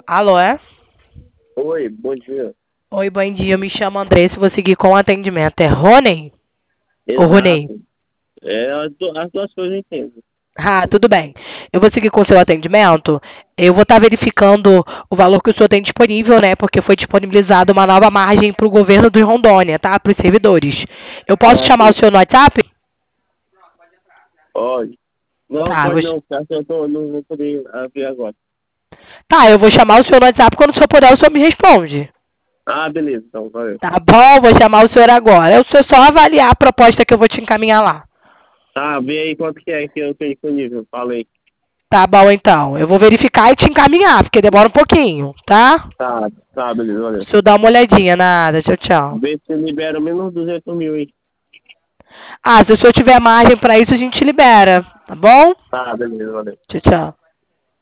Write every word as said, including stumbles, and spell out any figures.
Alô, é? Oi, bom dia. Oi, bom dia. Eu me chamo Andressa e vou seguir com o atendimento. É Rony? Ou Ronei? Exato. É, as, du- as duas coisas eu entendo. Ah, tudo bem. Eu vou seguir com o seu atendimento. Eu vou estar verificando o valor que o senhor tem disponível, né? Porque foi disponibilizada uma nova margem para o governo de Rondônia, tá? Para os servidores. Eu posso Ah, chamar o sim. senhor no WhatsApp? Pode. Não, Tá, eu vou... pode não, porque eu tô, não vou poder abrir agora. tá, eu vou chamar o senhor no WhatsApp. Quando o senhor puder, o senhor me responde. Ah, beleza, então, valeu. Tá bom, vou chamar o senhor agora. É o senhor só avaliar a proposta que eu vou te encaminhar lá. Tá, vê aí quanto que é que eu tenho disponível. Falei. Tá bom, então. Eu vou verificar e te encaminhar, porque demora um pouquinho, tá? Tá, tá, beleza, valeu. Deixa eu dar uma olhadinha. Nada, tchau, tchau. Vê se libera menos duzentos mil aí. Ah, se o senhor tiver margem pra isso, a gente libera, tá bom? Tá, beleza, valeu. Tchau, tchau.